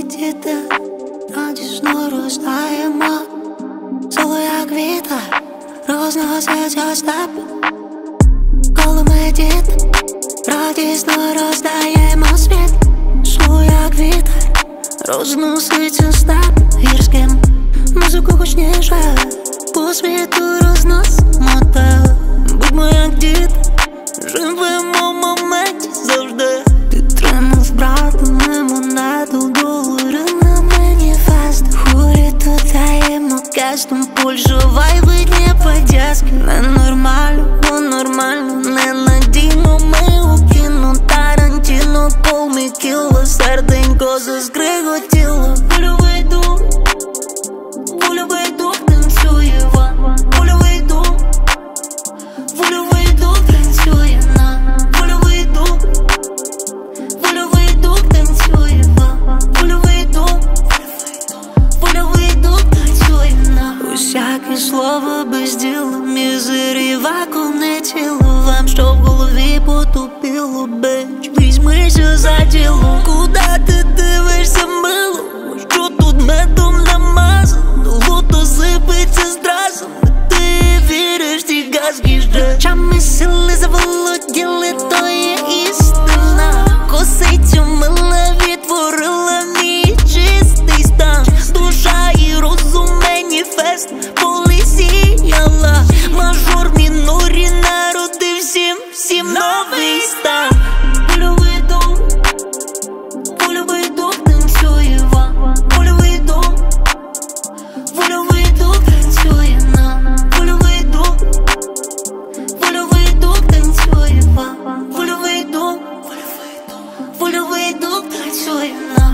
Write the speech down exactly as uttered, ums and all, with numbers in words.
діти, радісно ростаємо, соло як вітер розноситься степ. Коли ми діти, радісно роздаємо світ, соло як вітер розноситься степ гірським. Музику гучніше по світу розносимо те. Будьмо як діти, живемо в моменті завжди. Підтримав братами монету, долари на маніфест. Хурі тут даємо кестом, Польща, вайби, Дніподєськ. Ненормально, бо нормально, ненадійно. Ми у кіно Тарантіно, полмікіло, серденько заскриготіло. Польовий дух, польовий дух танцює вам. Польовий дух, польовий дух танцює нам. Польовий дух, польовий дух танцює вам. Польовий дух, польовий дух танцює нам. Усяке слово без діла, мізері, вакуум, не тіло. Вам що в голові потупіло, бич, візьмися за діло. Куда ти дивишся, мило? Що тут медом намазано? Лото сипеться з разом. Ти віриш ті газки ж речами сили заволоділи, то є істина. Косицю мила відтворила мій чистий стан. Душа і розум маніфест полисіяла. Мажор, мінорі, народи всім, всім новий стан. Польовий дух, польовий дух танцює вам. Польовий дух, польовий дух танцює нам. Польовий дух, польовий дух танцює вам. Польовий дух, польовий дух танцює нам.